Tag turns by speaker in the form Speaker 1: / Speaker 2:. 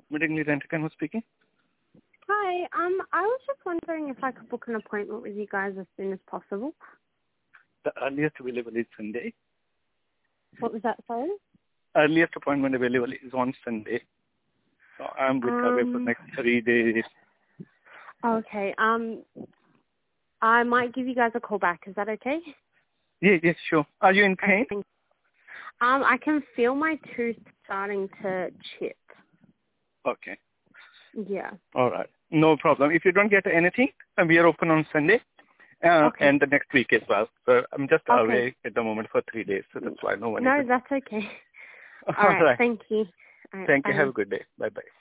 Speaker 1: Mattingly Rent-A-Car who's speaking.
Speaker 2: Hi. I was just wondering if I could book an appointment with you guys as soon as possible.
Speaker 1: The earliest available is Sunday.
Speaker 2: What was that, sorry?
Speaker 1: Earliest appointment available is on Sunday. So I'm with her for the next 3 days.
Speaker 2: Okay. I might give you guys a call back. Is that okay?
Speaker 1: Yeah, yes, sure. Are you in pain?
Speaker 2: I can feel my tooth starting to chip.
Speaker 1: Okay.
Speaker 2: Yeah.
Speaker 1: All right. No problem. If you don't get anything, we are open on Sunday and the next week as well. So I'm just away at the moment for 3 days, so that's why no one is.
Speaker 2: No, that's okay.
Speaker 1: All right.
Speaker 2: Thank you. All right,
Speaker 1: Thank you.
Speaker 2: bye.
Speaker 1: Have a good day. Bye-bye.